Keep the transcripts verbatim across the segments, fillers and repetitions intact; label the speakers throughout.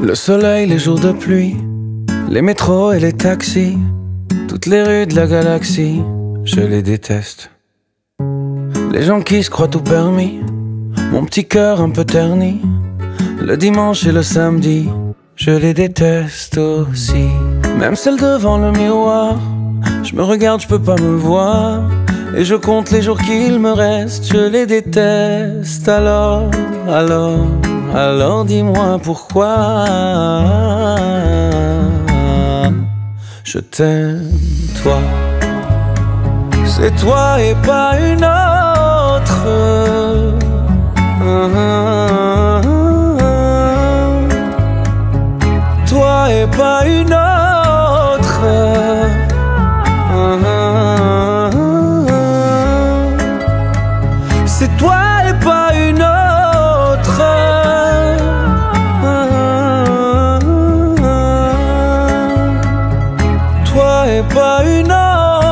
Speaker 1: Le soleil, les jours de pluie, les métros et les taxis, toutes les rues de la galaxie, je les déteste. Les gens qui se croient tout permis, mon petit cœur un peu terni, le dimanche et le samedi, je les déteste aussi. Même celle devant le miroir, je me regarde, je peux pas me voir, et je compte les jours qu'il me reste, je les déteste. Alors, alors, alors dis-moi pourquoi je t'aime, toi. C'est toi et pas une autre. Toi et pas une autre. C'est toi et pas une autre. Toi et pas une autre.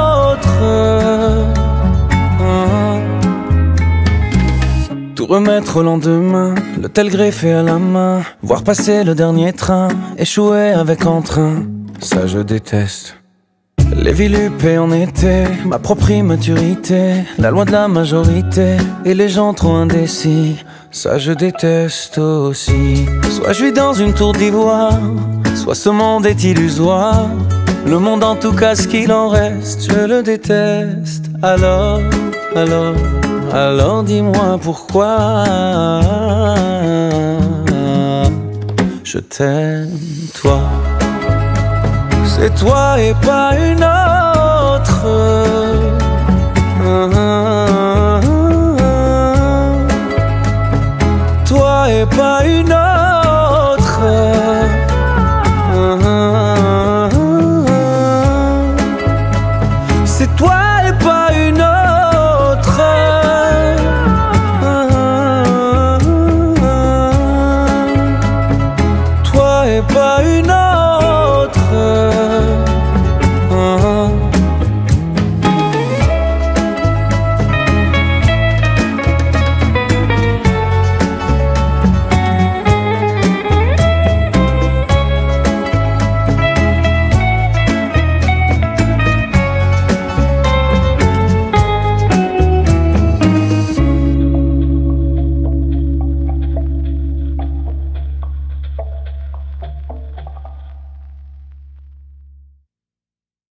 Speaker 1: Tout remettre au lendemain, le tel greffé à la main, voir passer le dernier train, échouer avec entrain, ça je déteste. Les vilupés en été, ma propre immaturité, la loi de la majorité, et les gens trop indécis, ça je déteste aussi. Soit je vis dans une tour d'ivoire, soit ce monde est illusoire, le monde en tout cas ce qu'il en reste, je le déteste. Alors, alors, alors dis-moi pourquoi je t'aime, toi. C'est toi et pas une autre.